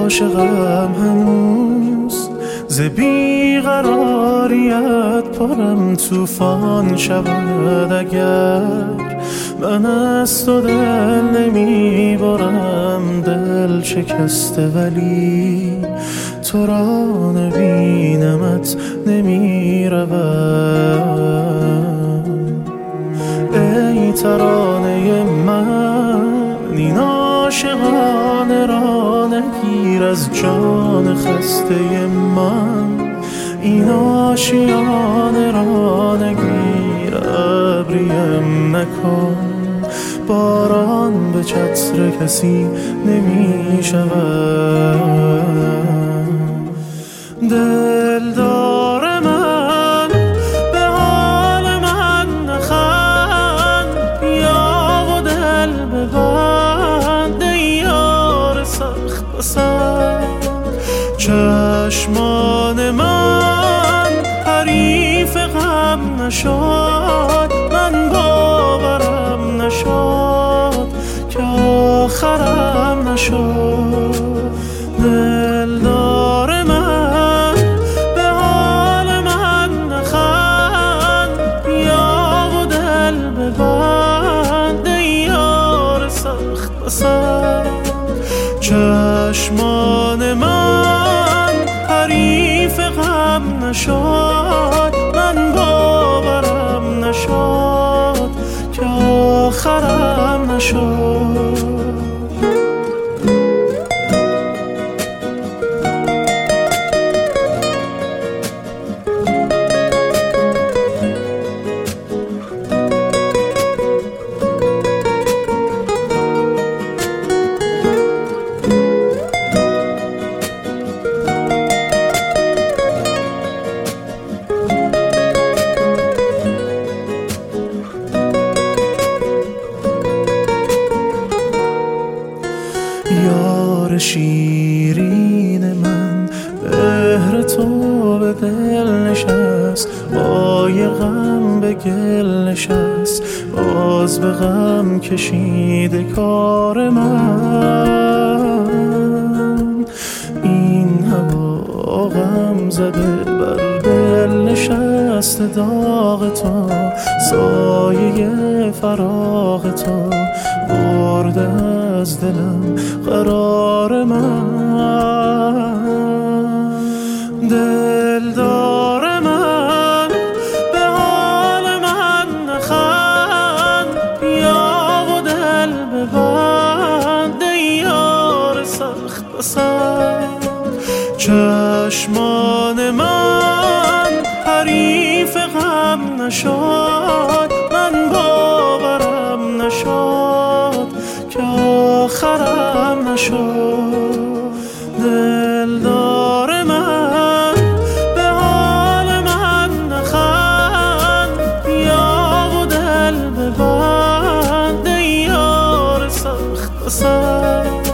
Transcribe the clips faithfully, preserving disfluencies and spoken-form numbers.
عاشقم هنوز، ز بیقراریت پرم طوفان شود. اگر من از تو دل نمی برم، دل شکسته ولی تو را نبینمت نمی روم. ای ترانه من این عاشقانه را نگیر از جان خسته من، این آشیانه را نگیر ابریم نکن. باران به چتر کسی نمی شود. دلدار من به حال من نخند، بیا و دل ببند ای یار سخت پسند. چشمان من حریف غم نشد، من باورم نشد که آخرم نشد. دلدار من به حال من نخند، بیا و دل ببند ای یار سخت پسند. چشمان من حریف غم نشد، من باورم نشد که آخرم نشد. یار شیرین من مهر تو به دل نشست، بای غم به گل نشست، باز به غم کشیده کار من. این هوا غم زده بر دل نشسته، داغ تو سایه فراغ تو برده از دلم قرار من. دلدار من به حال من نخند، بیا و دل ببند ای یار سخت پسند. چشمان من حریف غم نشد، من باورم نشد که آخرم نشد. دلدار من به حال من نخند، بیا و دل ببند ای یار سخت پسند.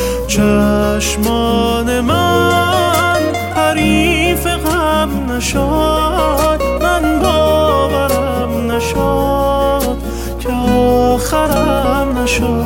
چشمان من حریف غم نشد، من باورم نشد که آخرم نشد.